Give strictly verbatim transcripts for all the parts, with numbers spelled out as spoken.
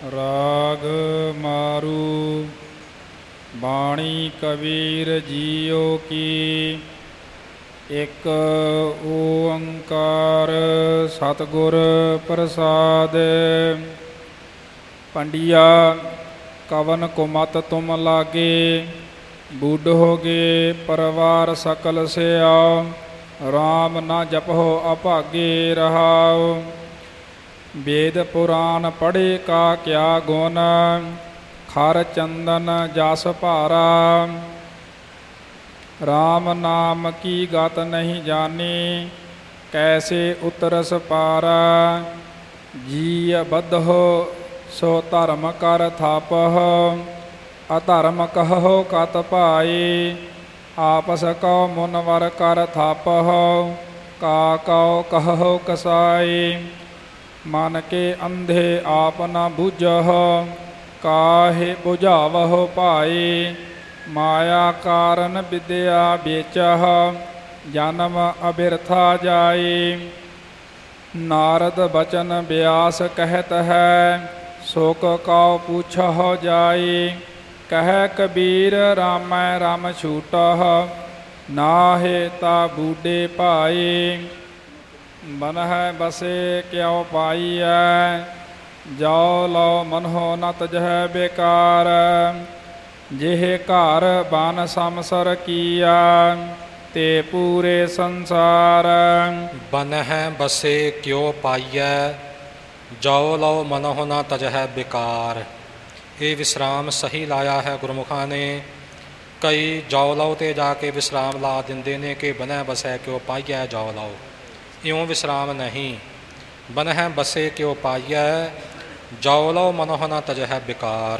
ਰਾਗ ਮਾਰੂ। ਬਾਣੀ ਕਬੀਰ ਜੀਓ ਕੀ, ਇੱਕ ਓੰਕਾਰ ਸਤਿਗੁਰ ਪ੍ਰਸਾਦਿ। ਪੰਡਿਆ ਕਵਨ ਕੁਮਤ ਤੁਮ ਲਾਗੇ, ਬੂਢੋਗੇ ਪਰਵਾਰ ਸਕਲ ਸਿਆ। ਰਾਮ ਨਾ ਜਪੋ ਅਭਾਗੇ ਰਹਾਉ, ਵੇਦ ਪੁਰਾਨ ਪੜ੍ਹੇ ਕਾ ਕਿਆ ਗੁਣ। ਖਰ ਚੰਦਨ ਜਸ ਭਾਰਾ, ਰਾਮ ਨਾਮ ਕੀ ਗਤ ਨਹੀਂ ਜਾਨੀ। ਕੈਸੇ ਉਤਰਸ ਪਾਰਾ, ਜੀ ਬੱਧੋ ਸੋ ਧਰਮ ਕਰ ਥਾਪਹੁ। ਅਧਰਮ ਕਹੋ ਕਤ ਭਾਈ, ਆਪਸ ਕਉ ਮੁਨਵਰ ਕਰ ਥਾਪਹੁ। ਕਾ ਕਉ ਕਹੋ ਕਸਾਈ, ਮਨ ਕੇ ਅੰਧੇ ਆਪ ਨ ਬੁਝਹੁ। ਕਾਹੇ ਬੁਝਾਵਹੁ ਭਾਈ, ਮਾਇਆ ਕਾਰਨ ਵਿਦਿਆ ਵੇਚਹੁ। ਜਨਮ ਅਬਿਰਥਾ ਜਾਈ, ਨਾਰਦ ਬਚਨ ਬਿਆਸ ਕਹਿਤ ਹੈ। ਸੁਖ ਕਉ ਪੁੱਛਹੁ ਜਾਈ, ਕਹਿ ਕਬੀਰ ਰਾਮੈ ਰਮ ਛੂਟਹੁ। ਨਾਹਿ ਤਾ ਬੂਢੇ ਭਾਈ, ਬਨਹਿ ਬਸੇ ਕਿਉ ਪਾਈਐ। ਜੋ ਲਉ ਮਨਹੁ ਨ ਤਜਹਿ ਬੇਕਾਰ, ਜਿਹ ਘਰ ਬਨ ਸੰਸਰ ਕੀਆ। ਤੇ ਪੂਰੇ ਸੰਸਾਰ, ਬਨਹਿ ਬਸੇ ਕਿਉ ਪਾਈਐ। ਜੋ ਲਉ ਮਨਹੁ ਨ ਤਜਹਿ ਬੇਕਾਰ। ਇਹ ਵਿਸਰਾਮ ਸਹੀ ਲਾਇਆ ਹੈ ਗੁਰਮੁਖਾਂ ਨੇ। ਕਈ ਜੋ ਲਉ 'ਤੇ ਜਾ ਕੇ ਵਿਸਰਾਮ ਲਾ ਦਿੰਦੇ ਨੇ ਕਿ ਬਨਹਿ ਬਸੈ ਕਿਉ ਪਾਈਐ ਜੋ ਲਉ। ਇਉਂ ਵਿਸਰਾਮ ਨਹੀਂ। ਬਨਹਿ ਬਸੇ ਕਿਉ ਪਾਈਐ, ਜੋ ਲਉ ਮਨਹੁ ਨ ਤਜਹਿ ਬੇਕਾਰ।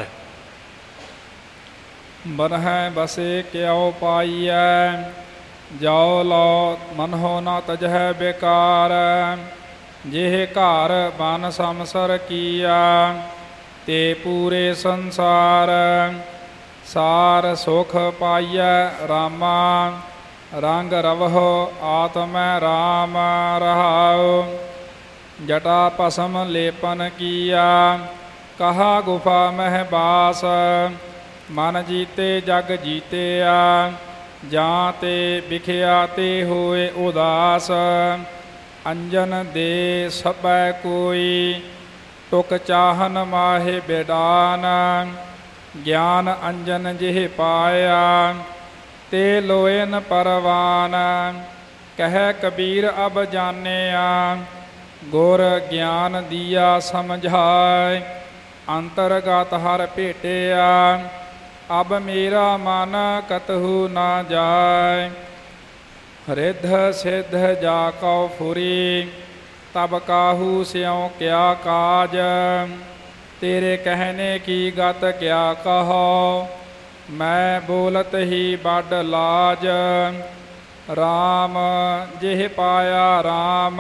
ਬਨਹਿ ਬਸੇ ਕਿਉ ਪਾਈਐ, ਜੋ ਲਉ ਮਨਹੁ ਨ ਤਜਹਿ ਬੇਕਾਰ। ਜਿਹ ਘਰ ਬਨ ਸੰਸਰ ਕੀਆ, ਤੇ ਪੂਰੇ ਸੰਸਾਰ। ਸਾਰ ਸੁਖ ਪਾਈਐ ਰਾਮਾ, ਰੰਗ ਰਵਹੁ ਆਤਮੈ ਰਾਮ ਰਹਾਉ। ਜਟਾ ਭਸਮ ਲੇਪਨ ਕੀਆ, ਕਹਾ ਗੁਫਾ ਮਹਿ ਬਾਸ। ਮਨ ਜੀਤੇ ਜਗ ਜੀਤਿਆ, ਜਾਂ ਤੇ ਵਿਖਿਆ ਤੇ ਹੋਏ ਉਦਾਸ। ਅੰਜਨ ਦੇ ਸਭੈ ਕੋਈ, ਟੁਕ ਚਾਹਨ ਮਾਹੇ ਬੇਡਾਨ। ਗਿਆਨ ਅੰਜਨ ਜਿਹ ਪਾਇਆ, ਤੇ ਲੋਇਨ ਪਰਵਾਨ। ਕਹਿ ਕਬੀਰ ਅਬ ਜਾਣਿਆ, ਗੁਰ ਗਿਆਨ ਦੀਆ ਸਮਝਾਇ। ਅੰਤਰਗਤ ਹਰ ਭੇਟਿਆ, ਅਬ ਮੇਰਾ ਮਨ ਕਤਹੂ ਨਾ ਜਾਇ। ਰਿੱਧ ਸਿੱਧ ਜਾ ਕਉ ਫੁਰੀ, ਤਬ ਕਾਹੂ ਸਿਉ ਕਿਆ ਕਾਜ। ਤੇਰੇ ਕਹਿਨੇ ਕੀ ਗਤ ਕਿਆ ਕਹੋ, ਮੈਂ ਬੋਲਤ ਹੀ ਬਡ ਲਾਜ। ਰਾਮ ਜਿਹ ਪਾਇਆ ਰਾਮ,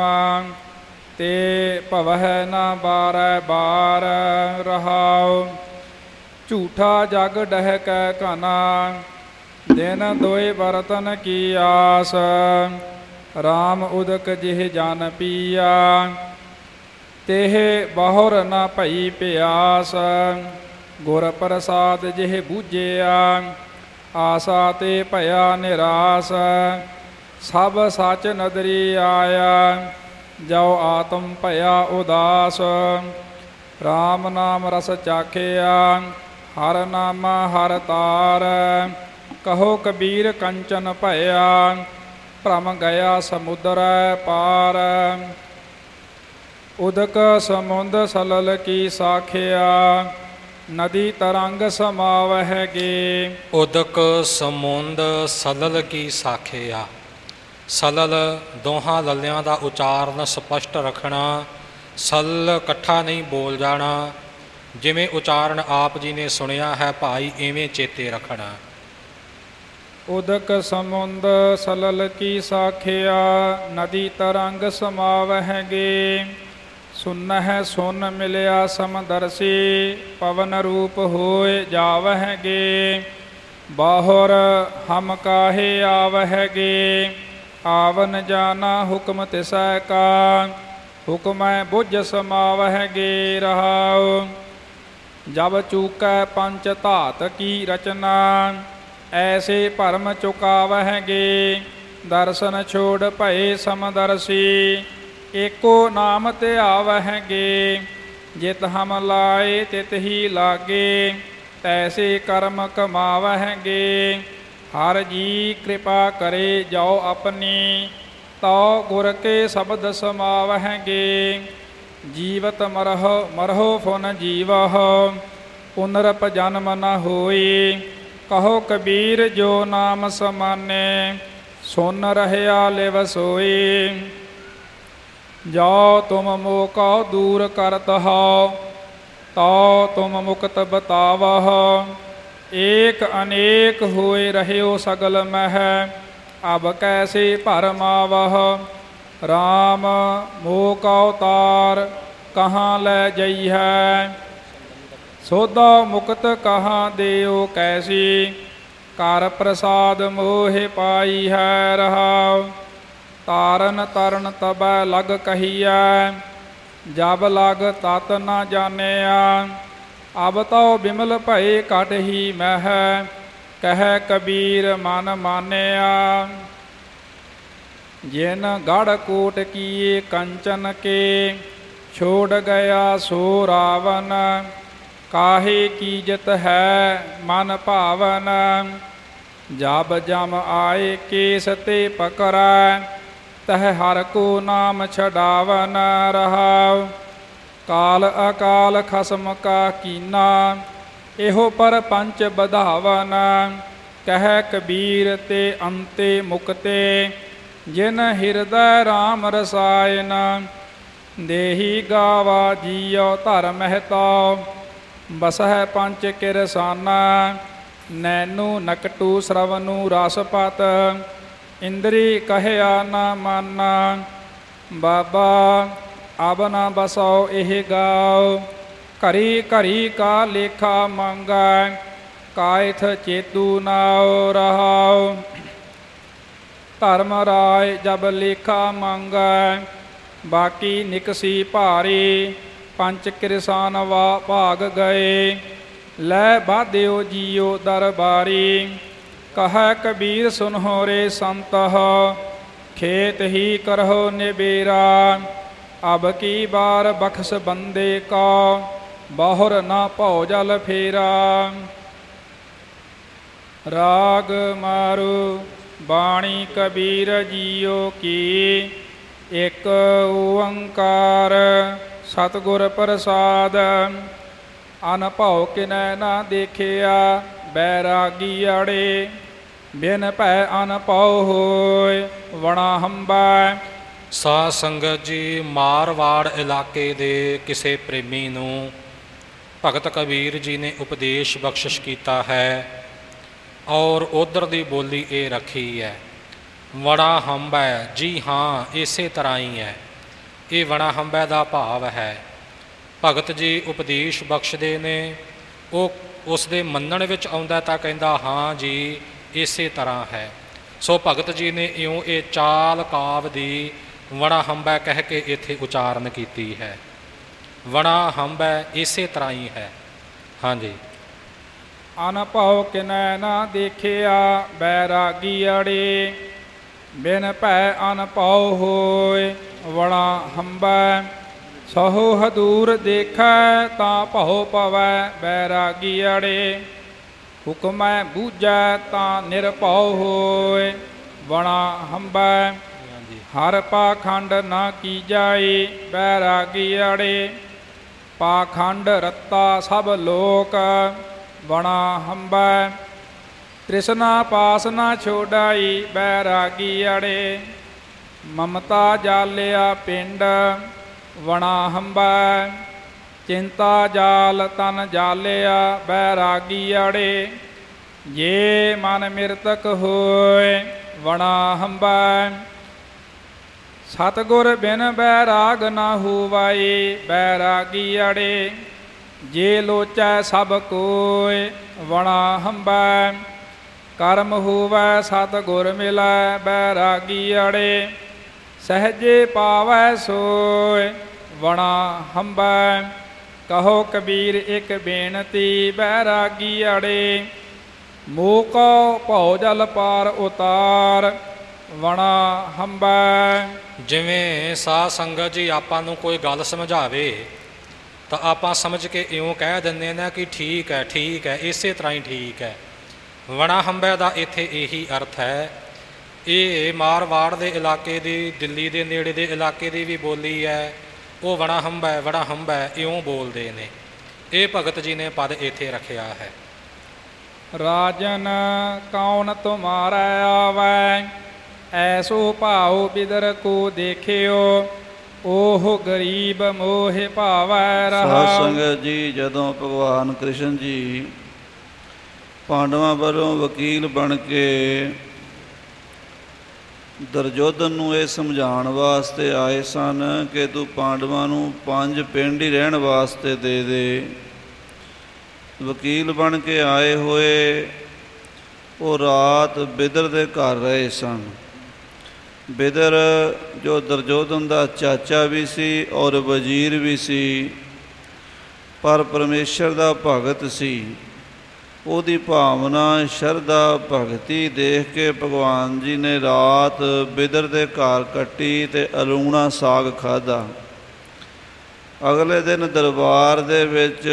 ਤੇ ਭਵਹਿ ਨਾ ਬਾਰੈ ਬਾਰ ਰਹਾਉ। ਝੂਠਾ ਜਗ ਡਹਿਕੈ ਘਨਾ, ਦਿਨ ਦੋਇ ਬਰਤਨ ਕੀ ਆਸ। ਰਾਮ ਉਦਕ ਜਿਹ ਜਨ ਪੀਆ, ਤਿਹ ਬਹੁਰ ਨ ਭਈ ਪਿਆਸ। ਗੁਰ ਪ੍ਰਸਾਦ ਜਿਹ ਬੂਝਿਆ, ਆਸਾ ਤੇ ਭਇਆ ਨਿਰਾਸ। ਸਭ ਸੱਚ ਨਦਰੀ ਆਇਆ, ਜੋ ਆਤਮ ਭਇਆ ਉਦਾਸ। ਰਾਮ ਨਾਮ ਰਸ ਚਾਖਿਆ, ਹਰ ਨਾਮ ਹਰ ਤਾਰ। ਕਹੋ ਕਬੀਰ ਕੰਚਨ ਭਇਆ, ਭ੍ਰਮ ਗਿਆ ਸਮੁਦਰ ਪਾਰ। ਉਦਕ ਸਮੁੰਦ ਸਲਲ ਕੀ ਸਾਖਿਆ, ਨਦੀ ਤਰੰਗ ਸਮਾਵਹਿ ਗੇ। ਉਦਕ ਸਮੁੰਦ ਸਲਲ ਕੀ ਸਾਖਿਆ। ਸਲਲ ਦੋਹਾਂ ਲੱਲਿਆਂ ਦਾ ਉਚਾਰਨ ਸਪਸ਼ਟ ਰੱਖਣਾ। ਸਲ ਇਕੱਠਾ ਨਹੀਂ ਬੋਲ ਜਾਣਾ। ਜਿਵੇਂ ਉਚਾਰਨ ਆਪ ਜੀ ਨੇ ਸੁਣਿਆ ਹੈ ਭਾਈ, ਇਵੇਂ ਚੇਤੇ ਰੱਖਣਾ। ਉਦਕ ਸਮੁੰਦ ਸਲਲ ਕੀ ਸਾਖਿਆ, ਨਦੀ ਤਰੰਗ ਸਮਾਵਹਿ ਗੇ। ਸੁਨਹਿ ਸੁਨ ਮਿਲਿਆ ਸਮਦਰਸੀ, ਪਵਨ ਰੂਪ ਹੋਏ ਜਾਵਹਿ ਗੇ। ਬਾਹੁਰ ਹਮ ਕਾਹੇ ਆਵਹਿ ਗੇ, ਆਵਨ ਜਾਨਾ ਹੁਕਮ ਤਿਸੈ ਕਾ। ਹੁਕਮੈ ਬੁੱਝ ਸਮਾਵਹਿ ਗੇ ਰਹਾਉ। ਜਬ ਚੂਕੈ ਪੰਚ ਧਾਤ ਕੀ ਰਚਨਾ, ਐਸੇ ਭਰਮ ਚੁਕਾਵਹਿਗੇ। ਦਰਸ਼ਨ ਛੋੜ ਭਏ ਸਮਦਰਸੀ, ਏਕੋ ਨਾਮ ਧਿਆਵਹਿਗੇ। ਜਿਤ ਹਮ ਲਾਏ ਤਿਤ ਹੀ ਲਾਗੇ, ਤੈਸੇ ਕਰਮ ਕਮਾਵਹਿਗੇ। ਹਰ ਜੀ ਕਿਰਪਾ ਕਰੇ ਜਾਓ ਆਪਣੀ, ਤਉ ਗੁਰ ਕੇ ਸ਼ਬਦ ਸਮਾਵਹਿਗੇ। ਜੀਵਤ ਮਰਹੁ ਮਰਹੁ ਫੁਨ ਜੀਵਹੁ, ਪੁਨਰਪ ਜਨਮ ਨ ਹੋਈ। ਕਹੋ ਕਬੀਰ ਜੋ ਨਾਮ ਸਮਾਨੇ, ਸੁਨ ਰਹਿਆ ਲਿਵ ਸੋਈ। ਜੋ ਤੁਮ ਮੋਹ ਕਉ ਦੂਰ ਕਰਤ ਹੋ, ਤਉ ਤੁਮ ਮੁਕਤ ਬਤਾਵਹੁ। ਏਕ ਅਨੇਕ ਹੋਏ ਰਹਿਓ ਸਗਲ ਮਹਿ, ਅਬ ਕੈਸੇ ਭਰਮਾਵਹੁ। ਰਾਮ ਮੋਹ ਕਉ ਤਾਰ, ਕਹਾਂ ਲੈ ਜਈਹੈ। ਸੋਧਾ ਮੁਕਤ ਕਹਾਂ ਦੇਓ ਕੈਸੀ, ਕਰ ਪ੍ਰਸਾਦ ਮੋਹਿ ਪਾਈ ਹੈ ਰਹਾਉ। ਤਾਰਨ ਤਰਨ ਤਬੈ ਲਗ ਕਹੀਐ, ਜਬ ਲਗ ਤਤ ਨ ਜਾਣਿਆ। ਅਬ ਤਉ ਬਿਮਲ ਭਏ ਘਟ ਹੀ ਮਹਿ, ਕਹਿ ਕਬੀਰ ਮਨ ਮਾਨਿਆ। ਜਿਨ ਗੜ ਕੋਟ ਕੀਏ ਕੰਚਨ ਕੇ, ਛੋੜ ਗਿਆ ਸੋ ਰਾਵਨ। ਕਾਹੇ ਕੀਜਤ ਹੈ ਮਨ ਭਾਵਨ, ਜਬ ਜਮ ਆਏ ਕੇਸ ਤੇ ਪਕੜੈ। ਤਹ ਹਰ ਕੋ ਨਾਮ ਛਡਾਵਨ ਰਹਾਉ। ਕਾਲ ਅਕਾਲ ਖਸਮ ਕਾ ਕੀਨਾ, ਇਹੋ ਪਰ ਪੰਚ ਬਧਾਵਨ। ਕਹਿ ਕਬੀਰ ਤੇ ਅੰਤੇ ਮੁਕਤੇ, ਜਿਨ ਹਿਰਦੈ ਰਾਮ ਰਸਾਇਨ। ਦੇਹੀ ਗਾਵਾ ਜੀਉ ਧਰ ਮਹਿਤਾ, ਬਸਹਿ ਪੰਚ ਕਿਰਸਾਨਾ। ਨੈਨੂ ਨਕਟੂ ਸਰਵਨੂ ਰਸਪਤ, ਇੰਦਰੀ ਕਹਿਆ ਨਾ ਮਾਨਾ। ਬਾਬਾ ਅਬ ਨਾ ਬਸਉ ਇਹ ਗਾਉ, ਘਰੀ ਘਰੀ ਕਾ ਲੇਖਾ ਮੰਗੈ। ਕਾਇਥ ਚੇਤੂ ਨਾਉ ਰਹਾਉ, ਧਰਮ ਰਾਏ ਜਬ ਲੇਖਾ ਮੰਗੈ। ਬਾਕੀ ਨਿਕਸੀ ਭਾਰੀ, ਪੰਚ ਕਿਰਸਾਨ ਵਾ ਭਾਗ ਗਏ। ਲੈ ਬਾਧਿਓ ਜੀਓ ਦਰਬਾਰੀ, ਕਹੈ ਕਬੀਰ ਸੁਨਹੁ ਰੇ ਸੰਤਹੁ। ਖੇਤ ਹੀ ਕਰਹੁ ਨਿਬੇਰਾ, ਅਬ ਕੀ ਬਾਰ ਬਖਸ਼ ਬੰਦੇ ਕਾ। ਬਹੁਰ ਨਾ ਭਉ ਜਲ ਫੇਰਾ। ਰਾਗ ਮਾਰੂ ਬਾਣੀ ਕਬੀਰ ਜੀਓ ਕੀ, ਇਕ ਓੰਕਾਰ ਸਤਿਗੁਰ ਪ੍ਰਸਾਦ। ਅਨਭਉ ਕਿਨੈ ਨਾ ਦੇਖਿਆ, ਬੈਰਾਗੀ ਅੜੇ। ਬਿਨ ਭੈ ਅਨਭਉ ਹੋਇ, ਵਣਾ ਹੰਬੈ। ਸਾਧ ਸੰਗਤ ਜੀ, ਮਾਰਵਾੜ ਇਲਾਕੇ ਦੇ ਕਿਸੇ ਪ੍ਰੇਮੀ ਨੂੰ ਭਗਤ ਕਬੀਰ ਜੀ ਨੇ ਉਪਦੇਸ਼ ਬਖਸ਼ਿਸ਼ ਕੀਤਾ ਹੈ, ਔਰ ਉਧਰ ਦੀ ਬੋਲੀ ਇਹ ਰੱਖੀ ਹੈ, ਵਣਾ ਹੰਬੈ। ਜੀ ਹਾਂ, ਇਸੇ ਤਰ੍ਹਾਂ ਹੀ ਹੈ। ਇਹ ਵਣਾ ਹੰਬੈ ਦਾ ਭਾਵ ਹੈ ਭਗਤ ਜੀ ਉਪਦੇਸ਼ ਬਖਸ਼ਦੇ ਨੇ, ਉਹ ਉਸ ਦੇ ਮੰਨਣ ਵਿੱਚ ਆਉਂਦਾ ਤਾਂ ਕਹਿੰਦਾ ਹਾਂ ਜੀ ਇਸੇ ਤਰ੍ਹਾਂ ਹੈ। ਸੋ ਭਗਤ ਜੀ ਨੇ ਇਉਂ ਇਹ ਚਾਲ ਕਾਵ ਦੀ ਵਣਾ ਹੰਬੈ ਕਹਿ ਕੇ ਇੱਥੇ ਉਚਾਰਨ ਕੀਤੀ ਹੈ। ਵਣਾ ਹੰਬੈ ਇਸੇ ਤਰ੍ਹਾਂ ਹੀ ਹੈ। ਹਾਂਜੀ। ਅਨਭਉ ਕਿਨੈ ਨਾ ਦੇਖਿਆ, ਬੈਰਾਗੀ ਅੜੇ। ਬਿਨ ਭੈ ਅਨਭਉ ਹੋਇ, ਵਣਾ ਹੰਬੈ। ਸਹੁ ਹਦੂਰ ਦੇਖੈ, ਤਾਂ ਭਉ ਪਵੈ ਬੈਰਾਗੀ ਅੜੇ। ਹੁਕਮੈ ਬੂਝੈ, ਤਾਂ ਨਿਰਭਉ ਹੋਇ, ਵਣਾ ਹੰਬੈ। ਹਰ ਪਾਖੰਡ ਨਾ ਕੀਜਾਈ, ਬੈਰਾਗੀ ਅੜੇ। ਪਾਖੰਡ ਰੱਤਾ ਸਭ ਲੋਕ, ਵਣਾ ਹੰਬੈ। ਤ੍ਰਿਸ਼ਨਾ ਪਾਸ ਨਾ ਛੋਡਾਈ, ਬੈਰਾਗੀ ਅੜੇ। ਮਮਤਾ ਜਾਲਿਆ ਪਿੰਡ, ਵਣਾ ਹੰਬੈ। ਚਿੰਤਾ ਜਾਲ ਤਨ ਜਾਲਿਆ, ਬੈਰਾਗੀ ਅੜੇ। ਜੇ ਮਨ ਮਿਰਤਕ ਹੋਏ, ਵਣਾ ਹੰਬੈ। ਸਤਿਗੁਰ ਬਿਨ ਬੈਰਾਗ ਨਾ ਹੋਵਾਈ, ਬੈਰਾਗੀ ਅੜੇ। ਜੇ ਲੋਚੈ ਸਭ ਕੋਇ, ਵਣਾ ਹੰਬੈ। ਕਰਮ ਹੋਵੈ ਸਤਿਗੁਰ ਮਿਲੈ, ਬੈਰਾਗੀ ਅੜੇ। ਸਹਜੇ ਪਾਵੈ ਸੋਇ, ਵਣਾ ਹੰਬੈ। ਕਹੋ ਕਬੀਰ ਇੱਕ ਬੇਨਤੀ ਬੈਰਾਗੀ ਅੜੇ, ਮੋਕੋ ਭਉ ਜਲ ਪਾਰ ਉਤਾਰ ਵਣਾ ਹੰਬੈ। ਜਿਵੇਂ ਸਾਧ ਸੰਗਤ ਜੀ ਆਪਾਂ ਨੂੰ ਕੋਈ ਗੱਲ ਸਮਝਾਵੇ ਤਾਂ ਆਪਾਂ ਸਮਝ ਕੇ ਇਉਂ ਕਹਿ ਦਿੰਦੇ ਨੇ ਕਿ ਠੀਕ ਹੈ ਠੀਕ ਹੈ, ਇਸੇ ਤਰ੍ਹਾਂ ਹੀ ਠੀਕ ਹੈ। ਵਣਾ ਹੰਬੈ ਦਾ ਇੱਥੇ ਇਹੀ ਅਰਥ ਹੈ। ਇਹ ਮਾਰਵਾੜ ਦੇ ਇਲਾਕੇ ਦੀ, ਦਿੱਲੀ ਦੇ ਨੇੜੇ ਦੇ ਇਲਾਕੇ ਦੀ ਵੀ ਬੋਲੀ ਹੈ। ਉਹ ਵਣਾ ਹੰਬੈ ਵਣਾ ਹੰਬੈ ਇਉਂ ਬੋਲਦੇ ਨੇ। ਇਹ ਭਗਤ ਜੀ ਨੇ ਪਦ ਇੱਥੇ ਰੱਖਿਆ ਹੈ। ਰਾਜਨ ਕੌਣ ਤੁਮਾਰਾ ਆਵੈ, ਐਸੋ ਭਾਉ ਬਿਦਰ ਕੋ ਦੇਖਿਓ, ਉਹ ਗਰੀਬ ਮੋਹਿ ਭਾਵੈ ਰਹਾ। ਸਾਧ ਸੰਗਤ ਜੀ, ਜਦੋਂ ਭਗਵਾਨ ਕ੍ਰਿਸ਼ਨ ਜੀ ਪਾਂਡਵਾਂ ਵੱਲੋਂ ਵਕੀਲ ਬਣ ਕੇ ਦੁਰਯੋਧਨ ਨੂੰ ਇਹ ਸਮਝਾਉਣ ਵਾਸਤੇ ਆਏ ਸਨ ਕਿ ਤੂੰ ਪਾਂਡਵਾਂ ਨੂੰ ਪੰਜ ਪਿੰਡ ਹੀ ਰਹਿਣ ਵਾਸਤੇ ਦੇ ਦੇ, ਵਕੀਲ ਬਣ ਕੇ ਆਏ ਹੋਏ ਉਹ ਰਾਤ ਬਿਦਰ ਦੇ ਘਰ ਰਹੇ ਸਨ। ਬਿਦਰ ਜੋ ਦੁਰਯੋਧਨ ਦਾ ਚਾਚਾ ਵੀ ਸੀ ਔਰ ਵਜ਼ੀਰ ਵੀ ਸੀ, ਪਰ ਪਰਮੇਸ਼ਰ ਦਾ ਭਗਤ ਸੀ। ਉਹਦੀ ਭਾਵਨਾ, ਸ਼ਰਧਾ, ਭਗਤੀ ਦੇਖ ਕੇ ਭਗਵਾਨ ਜੀ ਨੇ ਰਾਤ ਬਿਦਰ ਦੇ ਘਰ ਕੱਟੀ ਅਤੇ ਅਲੂਣਾ ਸਾਗ ਖਾਧਾ। ਅਗਲੇ ਦਿਨ ਦਰਬਾਰ ਦੇ ਵਿੱਚ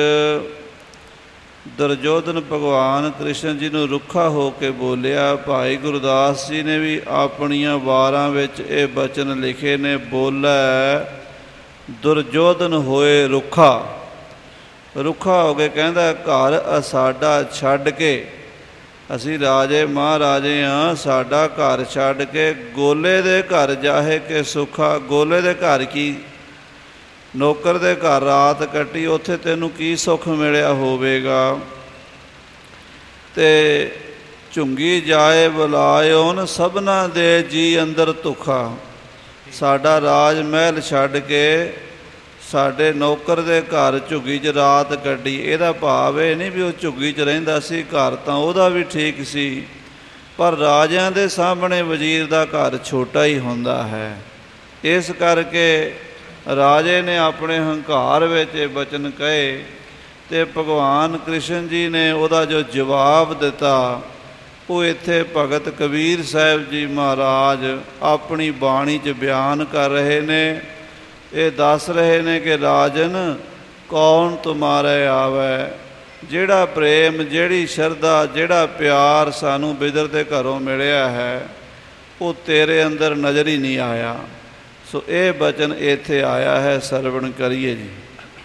ਦੁਰਯੋਧਨ ਭਗਵਾਨ ਕ੍ਰਿਸ਼ਨ ਜੀ ਨੂੰ ਰੁੱਖਾ ਹੋ ਕੇ ਬੋਲਿਆ। ਭਾਈ ਗੁਰਦਾਸ ਜੀ ਨੇ ਵੀ ਆਪਣੀਆਂ ਵਾਰਾਂ ਵਿੱਚ ਇਹ ਬਚਨ ਲਿਖੇ ਨੇ, ਬੋਲੇ ਦੁਰਯੋਧਨ ਹੋਏ ਰੁੱਖਾ। ਰੁੱਖਾ ਹੋ ਕੇ ਕਹਿੰਦਾ, ਘਰ ਸਾਡਾ ਛੱਡ ਕੇ, ਅਸੀਂ ਰਾਜੇ ਮਹਾਰਾਜੇ ਹਾਂ, ਸਾਡਾ ਘਰ ਛੱਡ ਕੇ ਗੋਲੇ ਦੇ ਘਰ ਜਾਹੇ ਕਿ ਸੁੱਖਾ। ਗੋਲੇ ਦੇ ਘਰ ਕੀ, ਨੌਕਰ ਦੇ ਘਰ ਰਾਤ ਕੱਟੀ, ਉੱਥੇ ਤੈਨੂੰ ਕੀ ਸੁੱਖ ਮਿਲਿਆ ਹੋਵੇਗਾ। ਅਤੇ ਝੁੰਗੀ ਜਾਏ ਬੁਲਾਇਓਨ ਸਭਨਾ ਦੇ ਜੀ ਅੰਦਰ ਧੁਖਾ। ਸਾਡਾ ਰਾਜ ਮਹਿਲ ਛੱਡ ਕੇ ਸਾਡੇ ਨੌਕਰ ਦੇ ਘਰ ਝੁੱਗੀ 'ਚ ਰਾਤ ਕੱਢੀ। ਇਹਦਾ ਭਾਵ ਇਹ ਨਹੀਂ ਵੀ ਉਹ ਝੁੱਗੀ 'ਚ ਰਹਿੰਦਾ ਸੀ, ਘਰ ਤਾਂ ਉਹਦਾ ਵੀ ਠੀਕ ਸੀ, ਪਰ ਰਾਜਿਆਂ ਦੇ ਸਾਹਮਣੇ ਵਜ਼ੀਰ ਦਾ ਘਰ ਛੋਟਾ ਹੀ ਹੁੰਦਾ ਹੈ। ਇਸ ਕਰਕੇ ਰਾਜੇ ਨੇ ਆਪਣੇ ਹੰਕਾਰ ਵਿੱਚ ਇਹ ਬਚਨ ਕਹੇ ਅਤੇ ਭਗਵਾਨ ਕ੍ਰਿਸ਼ਨ ਜੀ ਨੇ ਉਹਦਾ ਜੋ ਜਵਾਬ ਦਿੱਤਾ ਉਹ ਇੱਥੇ ਭਗਤ ਕਬੀਰ ਸਾਹਿਬ ਜੀ ਮਹਾਰਾਜ ਆਪਣੀ ਬਾਣੀ 'ਚ ਬਿਆਨ ਕਰ ਰਹੇ ਨੇ। ਇਹ ਦੱਸ ਰਹੇ ਨੇ ਕਿ ਰਾਜਨ ਕੌਣ ਤੁਮਾਰੇ ਆਵੈ। ਜਿਹੜਾ ਪ੍ਰੇਮ, ਜਿਹੜੀ ਸ਼ਰਧਾ, ਜਿਹੜਾ ਪਿਆਰ ਸਾਨੂੰ ਬਿਦਰ ਦੇ ਘਰੋਂ ਮਿਲਿਆ ਹੈ ਉਹ ਤੇਰੇ ਅੰਦਰ ਨਜ਼ਰ ਹੀ ਨਹੀਂ ਆਇਆ। ਸੋ ਇਹ ਬਚਨ ਇੱਥੇ ਆਇਆ ਹੈ, ਸਰਵਣ ਕਰੀਏ ਜੀ।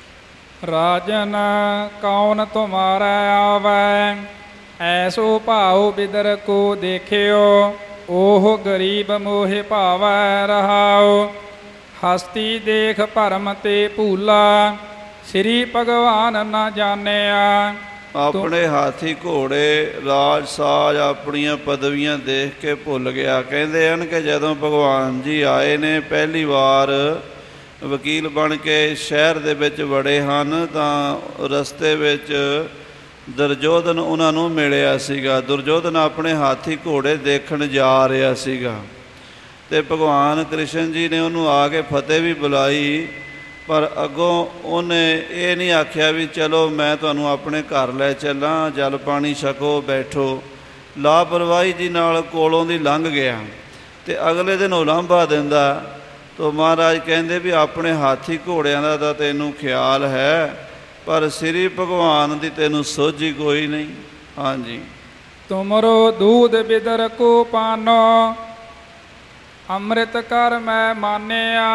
ਰਾਜਨ ਕੌਣ ਤੁਮਾਰਾ ਆਵੈ, ਐਸੋ ਭਾਉ ਬਿਦਰ ਕੋ ਦੇਖਿਓ, ਉਹ ਗਰੀਬ ਮੋਹਿ ਭਾਵੈ ਰਹਾਉ। ਹਸਤੀ ਦੇਖ ਭਰਮ ਤੇ ਭੂਲਾ, ਸ੍ਰੀ ਭਗਵਾਨ ਨਾ ਜਾਣਿਆ। ਆਪਣੇ ਹਾਥੀ ਘੋੜੇ, ਰਾਜ ਸਾਜ, ਆਪਣੀਆਂ ਪਦਵੀਆਂ ਦੇਖ ਕੇ ਭੁੱਲ ਗਿਆ। ਕਹਿੰਦੇ ਹਨ ਕਿ ਜਦੋਂ ਭਗਵਾਨ ਜੀ ਆਏ ਨੇ ਪਹਿਲੀ ਵਾਰ ਵਕੀਲ ਬਣ ਕੇ ਸ਼ਹਿਰ ਦੇ ਵਿੱਚ ਵੜੇ ਹਨ, ਤਾਂ ਰਸਤੇ ਵਿੱਚ ਦੁਰਯੋਧਨ ਉਹਨਾਂ ਨੂੰ ਮਿਲਿਆ ਸੀਗਾ। ਦੁਰਯੋਧਨ ਆਪਣੇ ਹਾਥੀ ਘੋੜੇ ਦੇਖਣ ਜਾ ਰਿਹਾ ਸੀਗਾ ਅਤੇ ਭਗਵਾਨ ਕ੍ਰਿਸ਼ਨ ਜੀ ਨੇ ਉਹਨੂੰ ਆ ਕੇ ਫਤਿਹ ਵੀ ਬੁਲਾਈ, ਪਰ ਅੱਗੋਂ ਉਹਨੇ ਇਹ ਨਹੀਂ ਆਖਿਆ ਵੀ ਚਲੋ ਮੈਂ ਤੁਹਾਨੂੰ ਆਪਣੇ ਘਰ ਲੈ ਚੱਲਾਂ, ਜਲ ਪਾਣੀ ਛਕੋ, ਬੈਠੋ। ਲਾਪਰਵਾਹੀ ਜੀ ਨਾਲ ਕੋਲੋਂ ਦੀ ਲੰਘ ਗਿਆ ਅਤੇ ਅਗਲੇ ਦਿਨ ਉਲਾਂਭਾ ਦਿੰਦਾ। ਤਾਂ ਮਹਾਰਾਜ ਕਹਿੰਦੇ ਵੀ ਆਪਣੇ ਹਾਥੀ ਘੋੜਿਆਂ ਦਾ ਤਾਂ ਤੈਨੂੰ ਖਿਆਲ ਹੈ, ਪਰ ਸ੍ਰੀ ਭਗਵਾਨ ਦੀ ਤੈਨੂੰ ਸੋਝੀ ਕੋਈ ਨਹੀਂ। ਹਾਂਜੀ। ਤੁਮਰੋ ਦੂਧ ਬਿਦਰ ਕੋ ਪਾਨੋ, ਅੰਮ੍ਰਿਤ ਕਰ ਮੈਂ ਮਾਨਿਆ।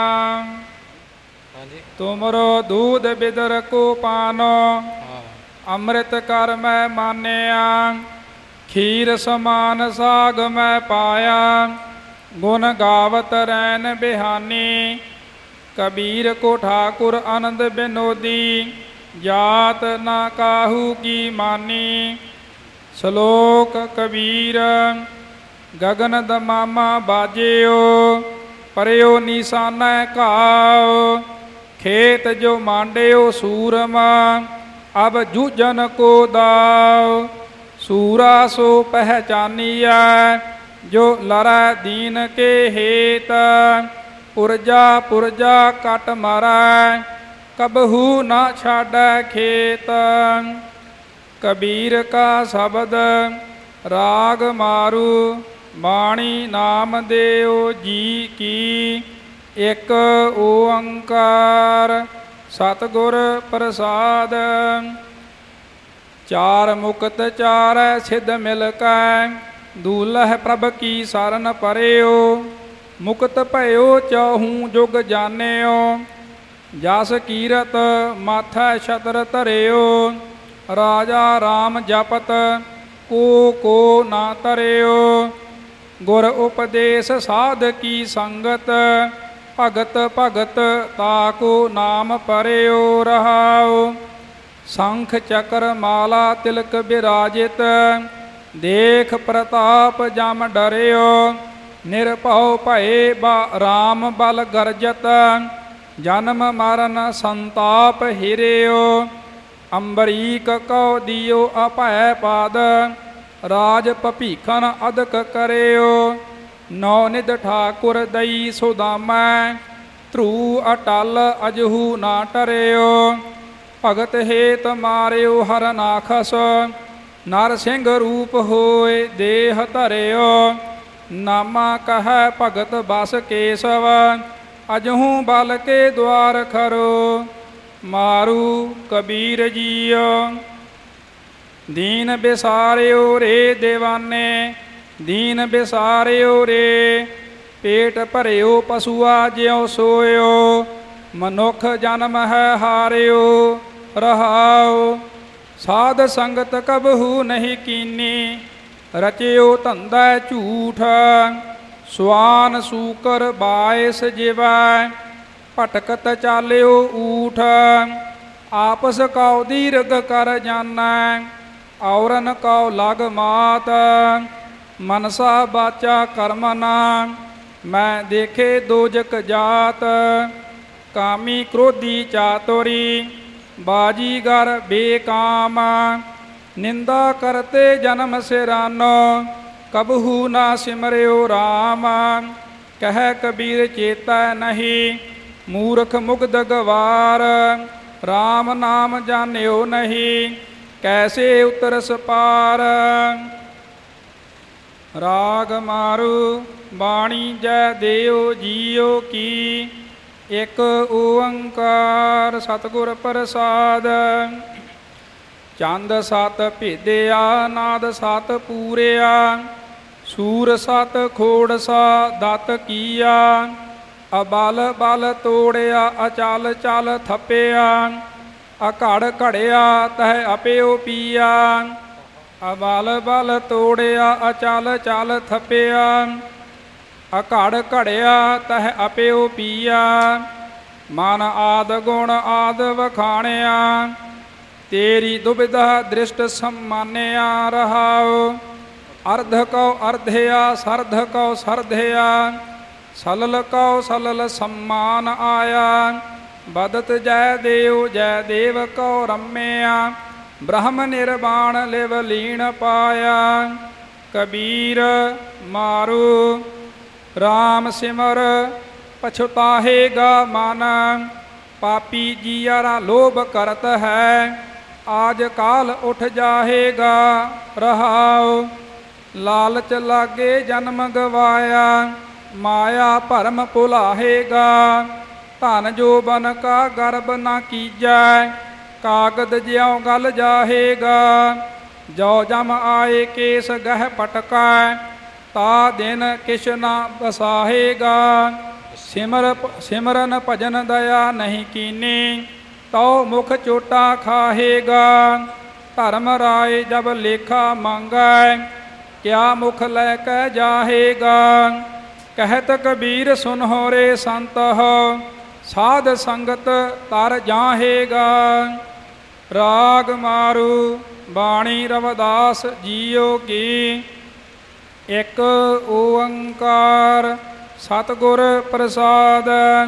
ਤੁਮਰੋ ਦੂਧ ਬਿਦਰ ਕੋ ਪਾਨੋ, ਅੰਮ੍ਰਿਤ ਕਰ ਮੈਂ ਮਾਨਿਆ। ਖੀਰ ਸਮਾਨ ਸਾਗ ਮੈਂ ਪਾਇਆ, ਗੁਣ ਗਾਵਤ ਰੈਨ ਬਿਹਾਨੀ। ਕਬੀਰ ਕੋ ਠਾਕੁਰ ਆਨੰਦ ਬਿਨੋਦੀ, ਜਾਤ ਨਾ ਕਾਹੂ ਕੀ ਮਾਨੀ। ਸ਼ਲੋਕ ਕਬੀਰ ਗਗਨ ਦਮਾਮਾ ਬਾਜਿਓ, ਪਰਿਓ ਨਿਸ਼ਾਨਾ ਘਾਉ। ਖੇਤ ਜੋ ਮਾਂਡਿਓ ਸੂਰਮਾ, ਅਬ ਜੂਝਨ ਕੋ ਦਾਉ। ਸੂਰਾ ਸੋ ਪਹਿਚਾਨੀਐ, ਜੋ ਲੜੈ ਦੀਨ ਕੇ ਹੇਤ। ਪੁਰਜਾ ਪੁਰਜਾ ਕਟ ਮਾਰੈ, ਕਬਹੂ ਨਾ ਛਾੜੈ ਖੇਤ। ਕਬੀਰ ਕਾ ਸ਼ਬਦ ਰਾਗ ਮਾਰੂ, ਬਾਣੀ ਨਾਮ ਦੇਉ ਜੀ ਕੀ। ਇਕ ਓੰਕਾਰ ਸਤਿਗੁਰ ਪ੍ਰਸਾਦ। ਚਾਰ ਮੁਕਤ ਚਾਰੈ ਸਿਧ ਮਿਲ ਕੈ, ਦੂਲਹ ਪ੍ਰਭ ਕੀ ਸਰਨ ਪਰਿਓ। ਮੁਕਤ ਭਇਓ ਚਹੂ ਜੁਗ ਜਾਣਿਓ, ਜਸ ਕੀਰਤ ਮਾਥੈ ਛਤਰ ਧਰਿਓ। ਰਾਜਾ ਰਾਮ ਜਪਤ ਕੋ ਕੋ ਨਾ ਤਰਿਓ, ਗੁਰ ਉਪਦੇਸ਼ ਸਾਧ ਕੀ ਸੰਗਤ। ਭਗਤ ਭਗਤ ਤਾਕੋ ਨਾਮ ਪਰਿਓ ਰਹਾਉ। ਸ਼ੰਖ ਚਕਰ ਮਾਲਾ ਤਿਲਕ ਬਿਰਾਜਿਤ, ਦੇਖ ਪ੍ਰਤਾਪ ਜਮ ਡਰਿਓ। ਨਿਰਭਉ ਭਏ ਬਾ ਰਾਮ ਬਲ ਗਰਜਤ, ਜਨਮ ਮਰਨ ਸੰਤਾਪ ਹਿਰਿਓ। ਅੰਬਰੀਕ ਕਉ ਦਿਓ ਅਭੈ ਪਾਦ, ਰਾਜ ਭਪੀਖਨ ਅਦਕ ਕਰਿਓ। ਨੌ ਨਿਧ ਠਾਕੁਰ ਦਈ ਸੁਦਾਮੈ, ਧਰੂ ਅਟਲ ਅਜਹੂ ਨਾ ਟਰਿਓ। ਭਗਤ ਹੇਤ ਮਾਰਿਓ ਹਰ ਨਾਖਸ, ਨਰ ਸਿੰਘ ਰੂਪ ਹੋਏ ਦੇਹ ਧਰਿਓ। ਨਾਮਾ ਕਹੈ ਭਗਤ ਬਸ ਕੇਸਵ, ਅਜਹੂ ਬਲ ਕੇ ਦੁਆਰ ਖਰੋ। ਮਾਰੂ ਕਬੀਰ ਜੀਓ ਦੀਨ ਬਿਸਾਰਿਓ ਰੇ ਦੇਵਾਨੇ, ਦੀਨ ਬਿਸਾਰਿਓ ਰੇ। ਪੇਟ ਭਰਿਓ ਪਸ਼ੂਆ ਜਿਉ ਸੋਇਓ, ਮਨੁੱਖ ਜਨਮ ਹੈ ਹਾਰਿਓ ਰਹਾਉ। ਸਾਧ ਸੰਗਤ ਕਬਹੂ ਨਹੀਂ ਕੀਨੀ, ਰਚਿਓ ਧੰਦਾ ਝੂਠ। ਸਵਾਨ ਸੂਕਰ ਬਾਇਸ ਜਿਵੈ, ਭਟਕਤ ਚਾਲਿਓ ਊਠ। ਆਪਸ ਕਉ ਦੀਰਘ ਕਰ ਜਾਨੈ, ਔਰਨ ਕਉ ਲਗ ਮਾਤ। ਮਨਸਾ ਬਾਚਾ ਕਰਮ ਨਾ, ਮੈਂ ਦੇਖੇ ਦੋਜਕ ਜਾਤ। ਕਾਮੀ ਕ੍ਰੋਧੀ ਚਾਤੁਰੀ, ਬਾਜੀਗਰ ਬੇਕਾਮ। ਨਿੰਦਾ ਕਰਤੇ ਜਨਮ ਸਿਰਾਨੋ, ਕਬਹੂ ਨਾ ਸਿਮਰਿਓ ਰਾਮ। ਕਹਿ ਕਬੀਰ ਚੇਤੈ ਨਹੀਂ, ਮੂਰਖ ਮੁਗਧ ਗਵਾਰ। ਰਾਮ ਨਾਮ ਜਾਣਿਓ ਨਹੀਂ, ਕੈਸੇ ਉਤਰਸ ਪਾਰ। ਰਾਗ ਮਾਰੂ ਬਾਣੀ ਜੈ ਦੇਉ ਜੀਉ ਕੀ। ਇਕ ਓੰਕਾਰ ਸਤਿਗੁਰ ਪ੍ਰਸਾਦ। ਚੰਦ ਸਤ ਭੇਦਿਆ ਨਾਦ ਸਤ ਪੂਰਿਆ, ਸੂਰ ਸਤ ਖੋੜਸਾ ਦਤ ਕੀਆ। ਅਬਲ ਬਲ ਤੋੜਿਆ ਅਚਲ ਚਲ ਥੱਪਿਆ, ਅਘੜ ਘੜਿਆ ਤਹਿ ਅਪਿਓ ਪੀਆ। ਅਬਲ ਬਲ ਤੋੜਿਆ ਅਚਲ ਚਲ ਥੱਪਿਆ, ਅਘੜ ਘੜਿਆ ਤਹਿ ਅਪਿਓ ਪੀਆ। ਮਨ ਆਦ ਗੁਣ ਆਦ ਵਖਾਣਿਆ, ਤੇਰੀ ਦੁਬਿਧਾ ਦ੍ਰਿਸ਼ਟ ਸਮਾਨਿਆ ਰਹਾਉ। ਅਰਧ ਕਉ ਅਰਧਿਆ ਸਰਧ ਕਉ ਸਰਧਿਆ, ਸਲਲ ਕਉ ਸਲਲ ਸਮਾਨ ਆਇਆ। ਬਦਤ ਜੈ ਦੇਉ ਜੈ ਦੇਵ ਕਉ ਰਮਿਆ, ਬ੍ਰਹਮ ਨਿਰਵਾਣ ਲਿਵ ਲੀਣ ਪਾਇਆ। ਕਬੀਰ ਮਾਰੂ ਰਾਮ ਸਿਮਰ ਪਛਤਾਹੇਗਾ ਮਨ, ਪਾਪੀ ਜੀਅਰਾ ਲੋਭ ਕਰਤ ਹੈ, ਆਜ ਕਾਲ ਉਠ ਜਾਹੇਗਾ ਰਹਾਉ। ਲਾਲਚ ਲਾਗੇ ਜਨਮ ਗਵਾਇਆ, ਮਾਇਆ ਭਰਮ ਭੁਲਾਹੇਗਾ। ਧਨ ਜੋ ਬਨ ਕਾ ਗਰਬ ਨਾ ਕੀਜੈ, ਕਾਗਦ ਜਿਉ ਗਲ ਜਾਹੇਗਾ। ਜੋ ਜਮ ਆਏ ਕੇਸ ਗਹਿ ਪਟਕੈ, ਤਾ ਦਿਨ ਕਿਛ ਨਾ ਬਸਾਹੇਗਾ। ਸਿਮਰ ਸਿਮਰਨ ਭਜਨ ਦਇਆ ਨਹੀਂ ਕੀਨੀ, ਤਉ ਮੁਖ ਚੋਟਾ ਖਾਹੇਗਾ। ਧਰਮ ਰਾਏ ਜਬ ਲੇਖਾ ਮੰਗੈ, ਕਿਆ ਮੁਖ ਲੈ ਕੇ ਜਾਹੇਗਾ। ਕਹਿਤ ਕਬੀਰ ਸੁਨਹੁ ਰੇ ਸੰਤ ਹੋ, ਸਾਧ ਸੰਗਤ ਤਰ ਜਾਹੇਗਾ। ਰਾਗ ਮਾਰੂ ਬਾਣੀ ਰਵਿਦਾਸ ਜੀਓ ਕੀ। ਇਕ ਓੰਕਾਰ ਸਤਿਗੁਰ ਪ੍ਰਸਾਦ।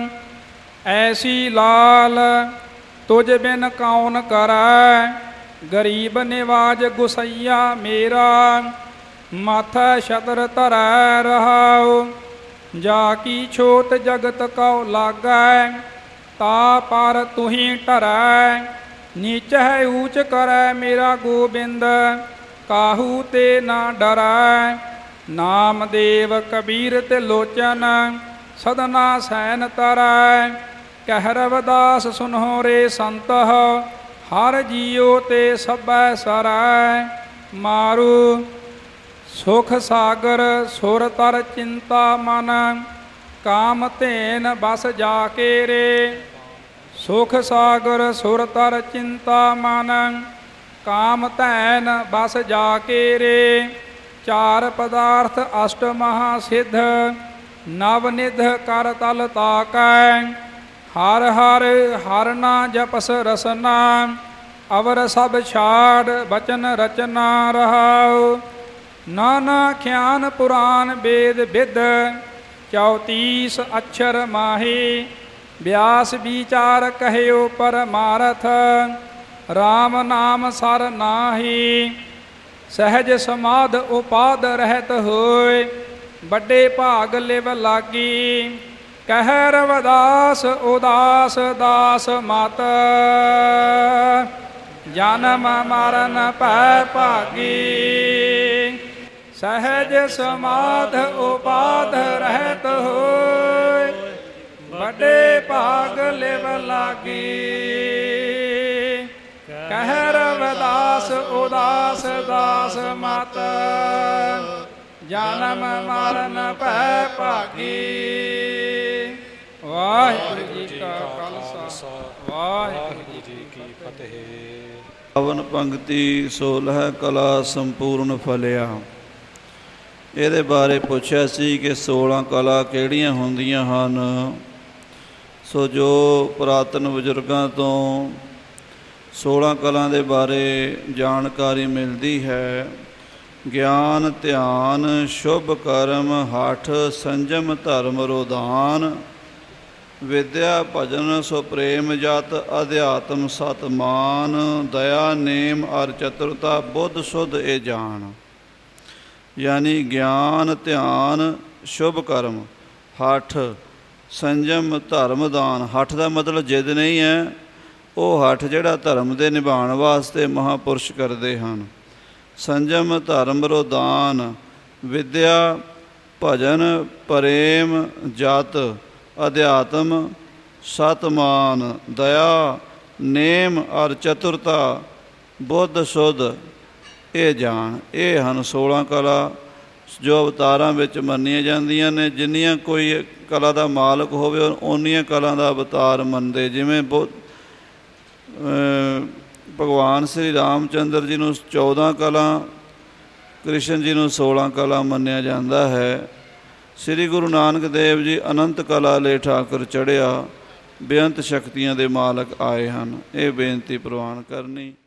ਐਸੀ ਲਾਲ ਤੁਝ ਬਿਨ ਕੌਣ ਕਰੈ, ਗਰੀਬ ਨਿਵਾਜ ਗੁਸਈਆ ਮੇਰਾ। ਮਾਥੈ ਛਤਰ ਧਰੈ ਰਹਾਉ, ਜਾ ਕੀ ਛੋਟ ਜਗਤ ਕਉ ਲਾਗੈ। ਤਾ ਪਰ ਤੁਹੀ ਢਰੈ। ਨੀਚ ਹੈ ਊਚ ਕਰੈ ਮੇਰਾ ਗੋਬਿੰਦ, ਕਾਹੂ ਤੇ ਨਾ ਡਰੈ। ਨਾਮਦੇਵ ਕਬੀਰ ਤੇ ਲੋਚਨ, ਸਦਨਾ ਸੈਨ ਤਰੈ। ਕਹਿ ਰਵਿਦਾਸ ਸੁਨਹੁ ਰੇ ਸੰਤਹ, ਹਰ ਜੀਉ ਤੇ ਸਭੈ ਸਰੈ। ਮਾਰੂ ਸੁਖ ਸਾਗਰ ਸੁਰ ਤਰ ਚਿੰਤਾ ਮਨ, ਕਾਮ ਧੇਨ ਬਸ ਜਾ ਕੇ ਰੇ। ਸੁਖ ਸਾਗਰ ਸੁਰ ਤਰ ਚਿੰਤਾ ਮਨ, ਕਾਮ ਧੈਨ ਬਸ ਜਾ ਕੇ ਰੇ। ਚਾਰ ਪਦਾਰਥ ਅਸ਼ਟ ਮਹਾ ਸਿੱਧ, ਨਵ ਨਿਧ ਕਰ ਤਲ ਤਾਕੈ। ਹਰ ਹਰ ਹਰ ਨਾ ਜਪਸ ਰਸਨਾ, ਅਵਰ ਸਭ ਛਾੜ ਬਚਨ ਰਚਨਾ ਰਹਾਉ। ਨਾਨਾ ਖਿਆਨ ਪੁਰਾਨ ਵੇਦ ਵਿਦ, ਚੌਤੀਸ ਅਛਰ ਮਾਹੀ। ਬਿਆਸ ਵਿਚਾਰ ਕਹਿਓ ਪਰਮਾਰਥ, ਰਾਮ ਨਾਮ ਸਰ ਨਾਹੀ। ਸਹਿਜ ਸਮਾਧ ਉਪਾਦ ਰਹਿਤ ਹੋਏ, ਵੱਡੇ ਭਾਗ ਲਿਵ ਲਾਗੀ। ਕਹਿ ਰਵਿਦਾਸ ਉਦਾਸ ਦਾਸ ਮਤ, ਜਨਮ ਮਰਨ ਭੈ ਭਾਗੀ। ਸਹਿਜ ਸਮਾਧ ਉਪਾਦ ਰਹਿਤ ਹੋਏ, ਵੱਡੇ ਭਾਗ ਲਿਵ ਲਾਗੀ। ਕਹਿ ਰਵਿਦਾਸ ਉਦਾਸ ਦਾਸ ਮਤ, ਜਨਮ ਮਰਨ ਭੈ ਭਾਗੀ। ਵਾਹਿਗੁਰੂ ਜੀ ਕਾ ਖਾਲਸਾ, ਵਾਹਿਗੁਰੂ ਜੀ ਕੀ ਫਤਿਹ। ਪਵਨ ਪੰਕਤੀ ਸੋਲ੍ਹ ਕਲਾ ਸੰਪੂਰਨ ਫਲਿਆ। ਇਹਦੇ ਬਾਰੇ ਪੁੱਛਿਆ ਸੀ ਕਿ ਸੋਲ੍ਹਾਂ ਕਲਾ ਕਿਹੜੀਆਂ ਹੁੰਦੀਆਂ ਹਨ। ਸੋ ਜੋ ਪੁਰਾਤਨ ਬਜ਼ੁਰਗਾਂ ਤੋਂ ਸੋਲ੍ਹਾਂ ਕਲਾ ਦੇ ਬਾਰੇ ਜਾਣਕਾਰੀ ਮਿਲਦੀ ਹੈ। ਗਿਆਨ ਧਿਆਨ ਸ਼ੁਭ ਕਰਮ ਹਠ ਸੰਜਮ ਧਰਮ ਰੋਧਾਨ, ਵਿਦਿਆ ਭਜਨ ਸੋ ਪ੍ਰੇਮ ਜਤ ਅਧਿਆਤਮ ਸਤਮਾਨ, ਦਇਆ ਨੇਮ ਅਰ ਚਤੁਰਤਾ ਬੁੱਧ ਸੁਧ ਇਹ ਜਾਣ। ਯਾਨੀ ਗਿਆਨ ਧਿਆਨ ਸ਼ੁਭ ਕਰਮ ਹਠ ਸੰਜਮ ਧਰਮ ਦਾਨ। ਹਠ ਦਾ ਮਤਲਬ ਜਿੱਦ ਨਹੀਂ ਹੈ, ਉਹ ਹਠ ਜਿਹੜਾ ਧਰਮ ਦੇ ਨਿਭਾਉਣ ਵਾਸਤੇ ਮਹਾਂਪੁਰਸ਼ ਕਰਦੇ ਹਨ। ਸੰਜਮ ਧਰਮ ਰੋਧਾਨ, ਵਿਦਿਆ ਭਜਨ ਪ੍ਰੇਮ ਜਤ ਅਧਿਆਤਮ ਸਤਮਾਨ, ਦਇਆ ਨੇਮ ਅਰ ਚਤੁਰਤਾ ਬੁੱਧ ਸੁਧ ਇਹ ਜਾਣ। ਇਹ ਹਨ ਸੋਲ੍ਹਾਂ ਕਲਾ ਜੋ ਅਵਤਾਰਾਂ ਵਿੱਚ ਮੰਨੀਆਂ ਜਾਂਦੀਆਂ ਨੇ। ਜਿੰਨੀਆਂ ਕੋਈ ਕਲਾ ਦਾ ਮਾਲਕ ਹੋਵੇ ਓਨੀਆਂ ਕਲਾ ਦਾ ਅਵਤਾਰ ਮੰਨਦੇ। ਜਿਵੇਂ ਬੁ ਭਗਵਾਨ ਸ਼੍ਰੀ ਰਾਮ ਚੰਦਰ ਜੀ ਨੂੰ ਚੌਦਾਂ ਕਲਾ, ਕ੍ਰਿਸ਼ਨ ਜੀ ਨੂੰ ਸੋਲ੍ਹਾਂ ਕਲਾ ਮੰਨਿਆ ਜਾਂਦਾ ਹੈ। ਸ੍ਰੀ ਗੁਰੂ ਨਾਨਕ ਦੇਵ ਜੀ ਅਨੰਤ ਕਲਾ ਲੈ ਠਾਕੁਰ ਚੜ੍ਹਿਆ, ਬੇਅੰਤ ਸ਼ਕਤੀਆਂ ਦੇ ਮਾਲਕ ਆਏ ਹਨ। ਇਹ ਬੇਨਤੀ ਪ੍ਰਵਾਨ ਕਰਨੀ।